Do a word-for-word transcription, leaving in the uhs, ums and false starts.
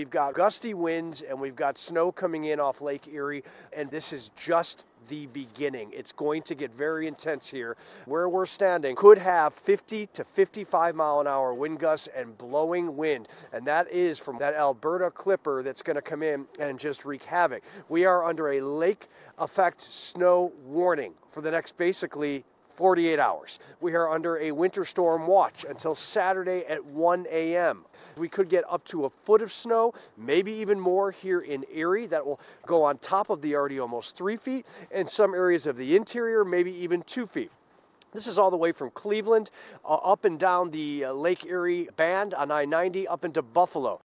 we've got gusty winds and we've got snow coming in off Lake Erie, and this is just the beginning. It's going to get very intense here. Where we're standing could have fifty to fifty-five mile an hour wind gusts and blowing wind, and that is from that Alberta Clipper that's going to come in and just wreak havoc. We are under a lake effect snow warning for the next basically forty-eight hours. We are under a winter storm watch until Saturday at one a m We could get up to a foot of snow, maybe even more here in Erie. That will go on top of the already almost three feet. In some areas of the interior, maybe even two feet. This is all the way from Cleveland uh, up and down the uh, Lake Erie band on I ninety up into Buffalo.